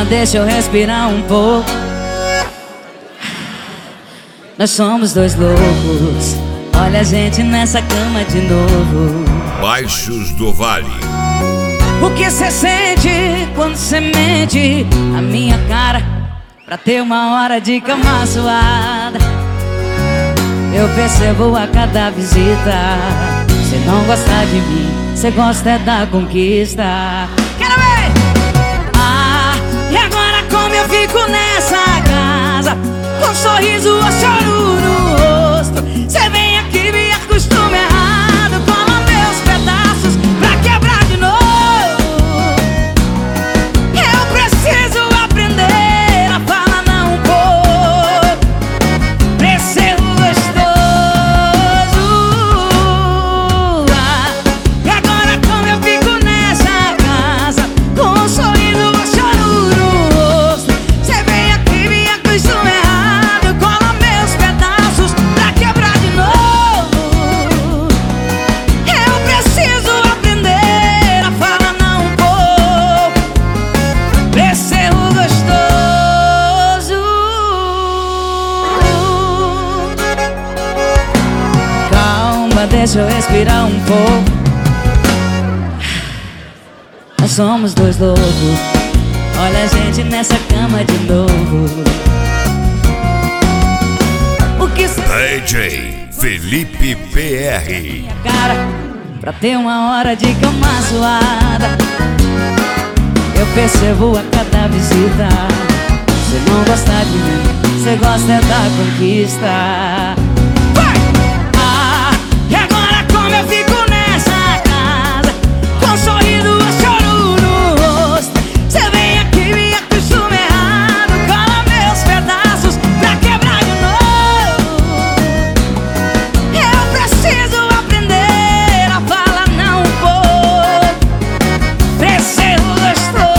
Calma, deixa eu respirar um pouco. Nós somos dois loucos. Olha a gente nessa cama de novo. Baixos do Vale. O que cê sente quando cê mente a minha cara pra ter uma hora de cama suada? Eu percebo a cada visita. Cê não gosta de mim, cê gosta é da conquista. Quero ver! Ah, e agora como eu fico nessa casa, com um sorriso ou choro no rosto? Cê vem aqui, me acostuma errado, cola meus pedaços pra quebrar de novo. Eu preciso aprender a falar não um pouco pra ser gostoso. Ah, e agora como eu fico nessa casa, com um sorriso ou choro no rosto? Cê vem aqui, me acostuma errado, cola meus pedaços pra quebrar de novo. Eu preciso aprender a falar não um pouco pra ser gostoso. Calma, deixa eu respirar um pouco. Nós somos dois loucos. Olha a gente nessa cama de novo. O que cê DJ Felipe PR. minha cara pra ter uma hora de cama suada? Eu percebo a cada visita. Cê não gosta de mim, cê gosta é da conquista. Vai! Ah, e agora como eu fico nessa casa, com um sorriso ou choro no rosto? Cê vem aqui, me acostuma errado, cola meus pedaços pra quebrar de novo. Eu preciso aprender a falar não um pouco pra ser gostoso.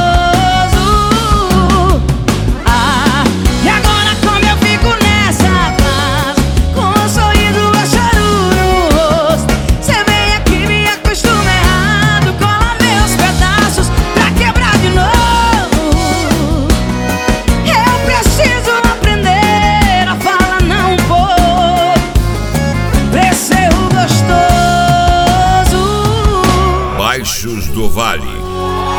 Ah, e agora como eu fico nessa casa, com um sorriso ou choro no rosto? Cê vem aqui, me acostuma errado, cola meus pedaços pra quebrar de novo. Eu preciso aprender a falar não um pouco pra ser gostoso. Baixos do Vale.